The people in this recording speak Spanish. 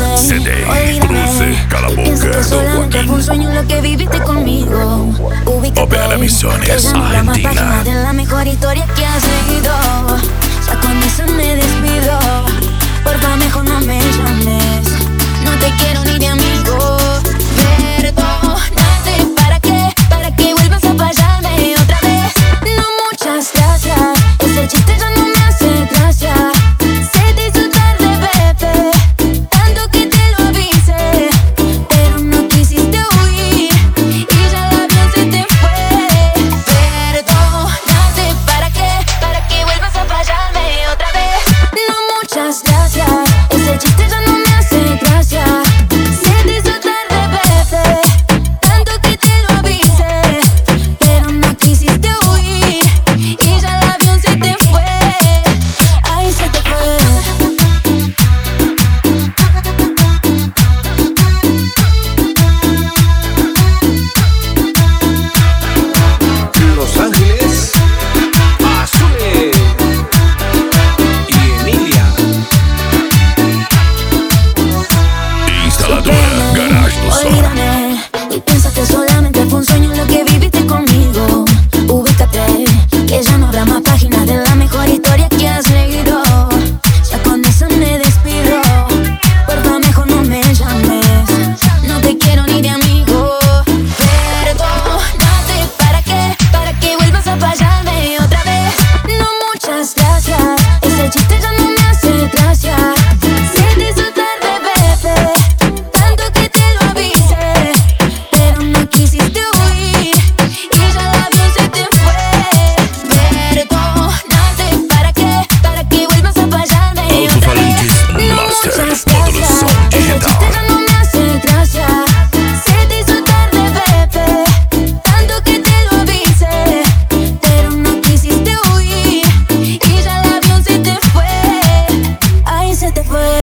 olvídame. CD, Olvídame. Bruce, Calaboca, Pienso que solamente Joaquín. fue un sueño lo que viviste conmigo. Ubícate, Opera Misiones, que ya no habrá más Argentina. páginas de la mejor historia que has leído. Ya con eso me despido. Por favor,